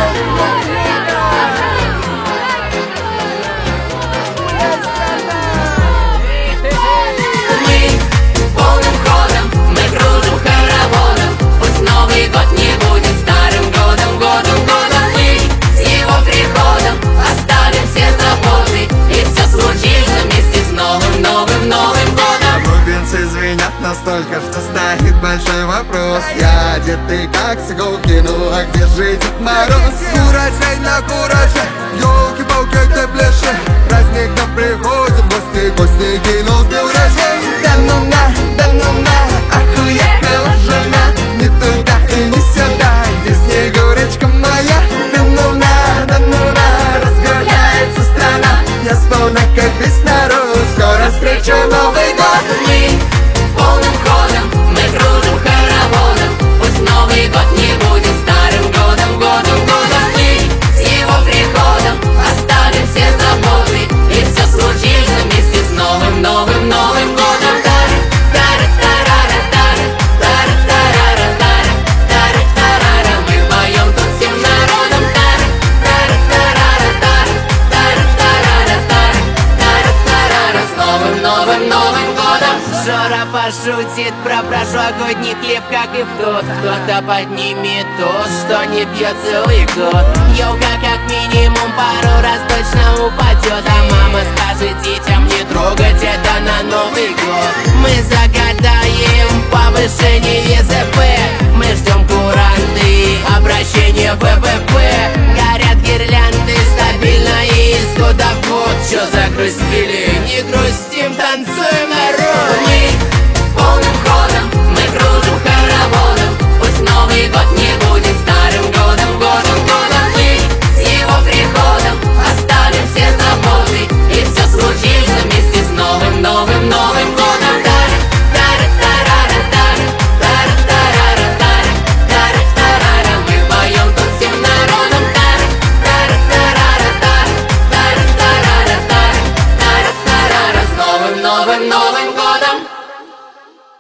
Настолько, что стоит большой вопрос. Я одетый как с иголки, ну а где же Дед Мороз? Кураж на кураже, елки-палки, где ближе. Праздник нам приходит, гости кинул с днем рождения. Да ну на, ах, уехала жена. Не туда и не сюда, где Снегурочка моя. Да ну на, разгуляется страна. Я словно как весь народ, скоро встречу Новый год. Полным ходом мы кружим хороводом. Пусть Новый год не будет старым годом, годом. И с его приходом оставим все заботы, и все случится вместе с новым годом. Мы поем тут всем народом. С новым годом. Жора пошутит про прошлогодний хлеб, как и в тот. Кто-то поднимет то, что не пьет целый год. Елка как минимум пару раз точно упадет, а мама скажет детям не трогать это на Новый год. Мы загадаем повышение ЗП, мы ждем куранты и обращение ВВП. Горят гирлянды стабильно и из года в год. Чё загрустили? Не грустим, танцуем.